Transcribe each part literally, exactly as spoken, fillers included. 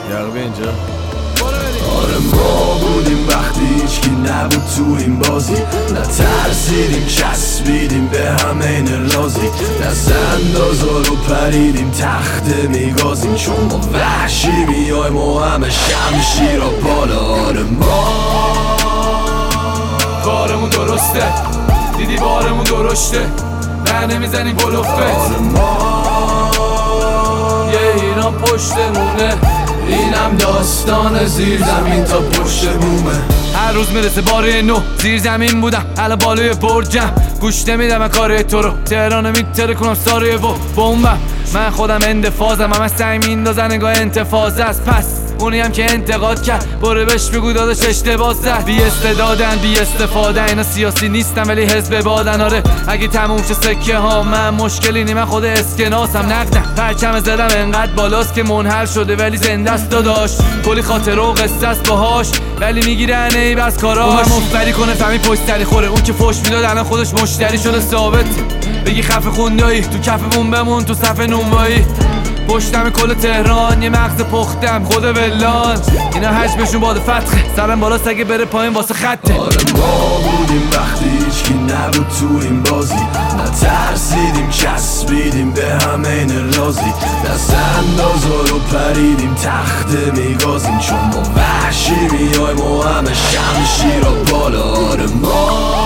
یقبه اینجا. آره ما بودیم وقتی هیچکی نبود تو این بازی، نترسیدیم چسبیدیم به هم این رازی، دست اندازا رو پریدیم تخت میگازیم، چون ما وحشی میایم و همه شمشیر و بالا. آره ما کارمون درسته، دیدی بارمون درشته، نه نمیزنیم بلوفت. آره ما یه ایران پشتمونه، اینم داستان زیر زمین تا پشت بومه. هر روز میرسه باره نو، زیر زمین بودم الان بالای برجم، گوش نمیدم من کار تو رو، تهران میتره کنم ساریه و بومبم. من خودم اندفازم، همه سنگ میندازن نگاه انتفاض است. پس اونی هم که انتقاد کرد برو بهش بگو داداش اشتباه زد. بی استعدادن بی استفاده، اینا سیاسی نیستن ولی حزب بادن. آره اگه تموم شه سکه ها من مشکلی نی، من خود اسکناسم نقدم. پرچم زدم انقدر بالاست که منحل شده ولی زنده است داداش، کلی خاطره و قصه است باهاش ولی میگیرن ای بس کاراش. مفبری کنه فهمی پشت سری خوره، اون که فوش میداد الان خودش مشتری شده ثابت. بگی خفه خوندایی تو کفمون بمون تو صف نونوایی، پشتم کل تهران یه مغز پختم خود ولان. اینا حجمشون باد فتخه، سرم بالاست اگه بره پایین واسه خطه. آره ما بودیم وقتی هیچکی نبود تو این بازی، نترسیدیم چسبیدیم به همه این رازی، دست اندازا رو پریدیم تخت میگازیم، چون ما وحشی میایم و همه شمشیر و بالا. آره ما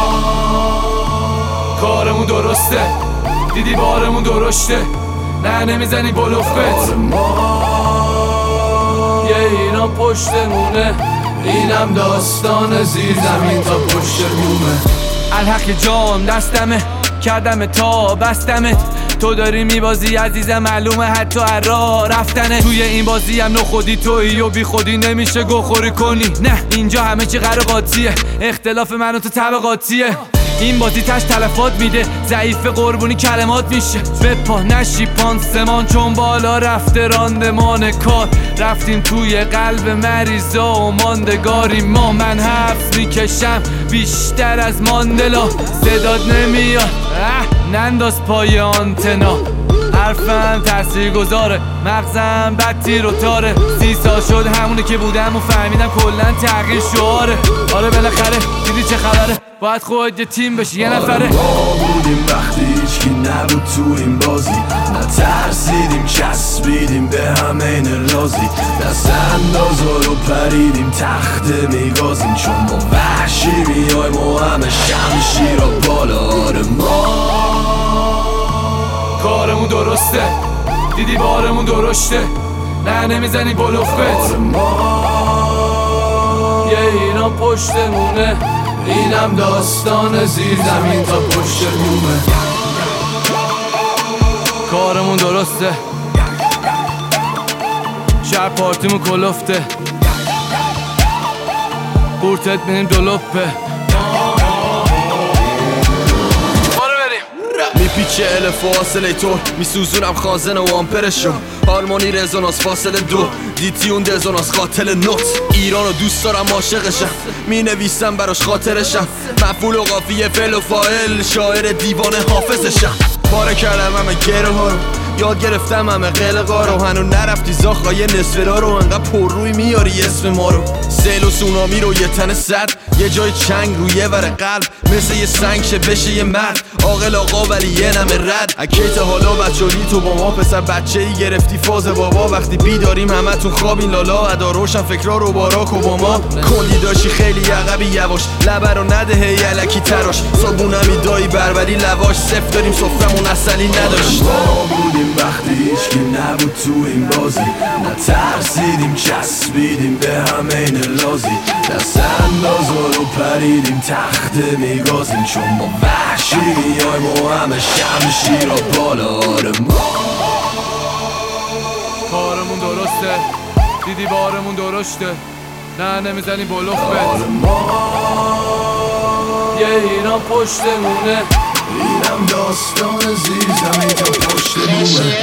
کارمون درسته، دیدی بارمون درشته، نه نمیزنی بلوفت. آره ما یه ایران پشتمونه، اینم داستان زیر زمین تا پشت بومه. الحق جام دستمه، کردم تا بستمت، تو داری میبازی عزیزم معلومه حتی ارا رفتنه. توی این بازی هم نو خودی تویی و بی خودی نمیشه گوخوری کنی. نه اینجا همه چی قراقاتیه، اختلاف من و تو طبقاتیه. این بازی تش تلفات میده، ضعیف قربونی کلمات میشه. بپا نشی پانسمان چون بالا رفته راندمان کار، رفتیم توی قلب مریضا و ماندگاری ما. من حرف میکشم بیشتر از ماندلا، صداد نمیاد ننداز پای آنتنا. حرفم تأثیر گذاره، مغزم بد تیر و تاره. سی سال شد همونه که بودم و فهمیدم کلن تغییر شعاره. آره بالاخره دیدی چه خبره، باید خود یه تیم بشی یه نفره. آره ما بودیم وقتی هیچکی نبود تو این بازی، نترسیدیم چسبیدیم به همه این رازی، دست اندازا رو پریدیم تخت میگازیم، چون ما وحشی میایم و همه شمشیر و بالا. آره ما کارمون درسته، دیدی بارمون درشته، نه نمیزنی بلوفت. آره ما یه ایران پشتمونه، اینم داستان زیر زمین تا پشت بومه. کارمون درسته، شب پارتیمون کلفته، قورتت بینیم دلوپه. میپیچه الف و فاصله طور، میسوزونم خازن و آمپرشو، هارمونی رزونانس فاصله دو، دیتیون دزونانس قاتل نوت. ایرانو دوست دارم عاشقشم، مینویسم براش خاطرشم، مفعول و قافیه فعل و فاعل، شاعر دیوانه حافظشم. پاره کردم همه گره ها رو، یاد گرفتم همه قلقا رو، هنو نرفتی زاخای نصفرا رو، انقدر پر روی میاری اسم ما رو. سیل و سونامی رو یه تن صد، یه جای چنگ روی ور قلب، مثل یه سنگ شه بشه یه مرد عاقل آقا ولی یه نمه رد. اکیت حالا بچه‌ای تو با ما، پسر بچه‌ای گرفتی فاز بابا، وقتی بیداریم همه تو خوابین لالا، ادا روشن فکرا رو باراک اوباما. کلی داشی خیلی عقبی یواش، لبه رو نده هی الکی تراش، صابونمی دایی بربری لواش، صفر داریم سفرمون اصلی نداشت. ما بودیم وقتی هیچکی نبود تو این بازی، نترسیدیم چسبیدیم به همه این رازی، دست اندازا رو پریدیم تخت میگازیم، چون ما وحشی میایم و همه شمشیر و بالا. آره ما کارمون درسته، دیدی بارمون درشته، نه نمیزنی بلوفت. آره ما یه ایران پشتمونه، اینم داستان زیر زمین تا پشت بومه.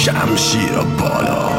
شمشیر و بالا